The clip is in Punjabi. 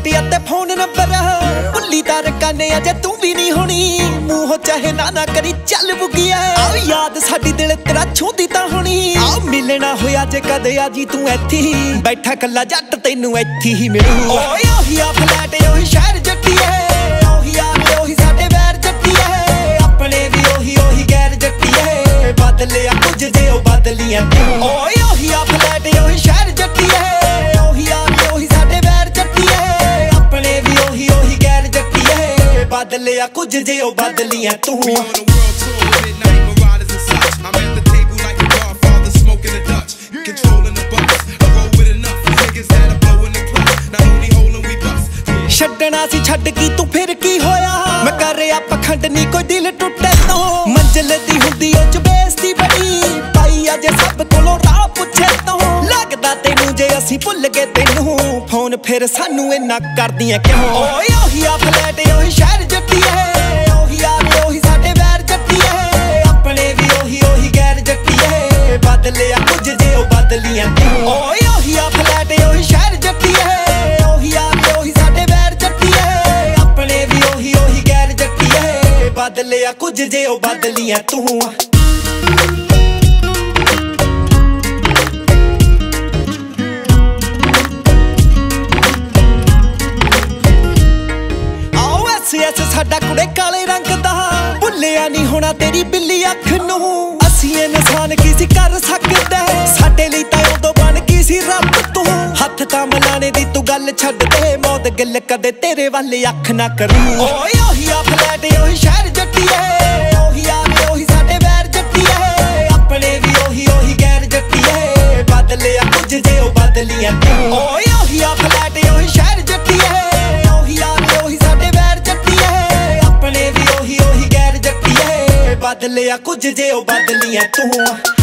ਫਲੈਟ ਅਤੇ ਫੋਨ ਨੰਬਰ ਭੁੱਲੀ ਤਾਂ ਰਕਾਨੇ ਅਜੇ ਤੂੰ ਵੀ ਨਹੀਂ ਹੋਣੀ ਮੂੰਹ ਚਾਹੇ ਨਾ ਕਰੀ ਚੱਲ ਬੁਗਿਆ ਆ ਯਾਦ ਸਾਡੀ ਦਿਲ ਤੇਰਾ ਛੂੰਦੀ ਤਾਂ ਹੋਣੀ ਆ ਮਿਲਣਾ ਹੋਇਆ ਜੇ ਕਦੇ ਆ ਜੀ ਤੂੰ ਇੱਥੇ ਹੀ ਬੈਠਾ ਕੱਲਾ ਜੱਟ ਤੈਨੂੰ ਇੱਥੇ ਹੀ ਮਿਲੂ ਓਏ ਉਹੀ ਆ ਫਲੈਟ ਉਹੀ ਸ਼ਹਿਰ ਜੱਟੀਏ ਉਹੀ ਆ ਉਹੀ ਸਾਡੇ ਵੈਰ ਜੱਟੀਏ ਆਪਣੇ ਵੀ ਉਹੀ ਗੈਰ ਜੱਟੀਏ ਬਦਲਿਆ ਕੁਝ ਜੇ ਉਹ ਬਦਲੀਆਂ ਤੂੰ ਓਏ ਉਹੀ ਆ ਫਲੈਟ ਉਹੀ ਸ਼ਹਿਰ ਜੱਟੀਏ ਉਹੀ ਆ ਉਹੀ ਸਾਡੇ ਵੈਰ ਜੱਟੀਏ ਆਪਣੇ ਵੀ ਉਹੀ ਗੈਰ ਜੱਟੀਏ ਬਦਲਿਆ ਕੁਝ ਜੇ ਉਹ ਬਦਲੀਆਂ ਤੂੰ ਛੱਡਣਾ ਸੀ ਛੱਡ ਕੀ ਤੂੰ ਫਿਰ ਕੀ ਹੋਇਆ ਮੈਂ ਕਰ ਰਿਹਾ ਪਖੰਡ ਨੀ ਕੋਈ ਦਿਲ ਟੁੱਟੇ ਤੋਂ ਮੰਜ਼ਿਲ ਦੀ ਹੁੰਦੀ ਉਹ ਚ ਬੇਇੱਜ਼ਤੀ ਬੜੀ ਪਾਈ ਅਜੇ ਸਭ ਕੋਲੋਂ ਰਾਹ ਪੁੱਛੇ ਤੋਂ ਲੱਗਦਾ ਤੈਨੂੰ ਜੇ ਅਸੀਂ ਭੁੱਲ ਗਏ ਤੈਨੂੰ ਫੋਨ ਫਿਰ ਸਾਨੂੰ ਇੰਨਾ ਕਰਦੀਆਂ ਕਿਉਂ ਓਏ ਉਹੀ ਆ ਫਲੈਟ ਉਹੀ ਸ਼ਹਿਰ ਜੱਟੀਏ ਉਹੀ ਆ ਉਹੀ ਸਾਡੇ ਵੈਰ ਜੱਟੀਏ ਆਪਣੇ ਵੀ ਉਹੀ ਗੈਰ ਜੱਟੀਏ ਬਦਲਿਆ ਕੁਝ ਜੇ ਉਹ ਬਦਲੀਆਂ ਤੂੰ ਓਏ ਉਹੀ ਆ ਫਲੈਟ ਉਹੀ ਸ਼ਹਿਰ ਜੱਟੀਏ ਉਹੀ ਆ ਉਹੀ ਸਾਡੇ ਵੈਰ ਜੱਟੀਏ ਆਪਣੇ ਵੀ ਉਹੀ ਗੈਰ ਜੱਟੀਏ ਬਦਲਿਆ ਕੁਝ ਜੇ ਉਹ ਬਦਲੀਆਂ ਤੂੰ ਸਾਡਾ ਕੁੜੇ ਕਾਲੇ ਰੰਗ ਦਾ ਭੁੱਲਿਆ ਨਹੀਂ ਹੋਣਾ ਤੇਰੀ ਬਿੱਲੀ ਅੱਖ ਨੂੰ ਅਸੀਂ ਇਨਸਾਨ ਕੀ ਸੀ ਕਰ ਸਕਦੇ ਸਾਡੇ ਲਈ ਤਾਂ ਉਦੋਂ ਬਣ ਗਈ ਸੀ ਰੱਬ ਤੂੰ ਹੱਥ ਤਾਂ ਮਿਲਾਣੇ ਦੀ ਤੂੰ ਗੱਲ ਛੱਡ ਦੇ ਮੌਤ ਗਿੱਲ ਕਦੇ ਤੇਰੇ ਵੱਲ ਅੱਖ ਨਾ ਕਰੂ ਓਏ ਉਹੀ ਆ ਫਲੈਟ ਉਹੀ ਸ਼ਹਿਰ ਜੱਟੀਏ ਉਹੀ ਆ ਉਹੀ ਸਾਡੇ ਵੈਰ ਜੱਟੀਏ ਆਪਣੇ ਵੀ ਉਹੀ ਗੈਰ ਜੱਟੀਏ ਬਦਲਿਆ ਕੁਝ ਜੇ ਉਹ ਬਦਲੀਆਂ ਤੂੰ ਓਏ ਉਹੀ ਆ ਫਲੈਟ ਉਹੀ ਸ਼ਹਿਰ ਜੱਟੀਏ ਬਦਲਿਆ ਕੁਝ ਜੇ ਉਹ ਬਦਲੀਆਂ ਤੂੰ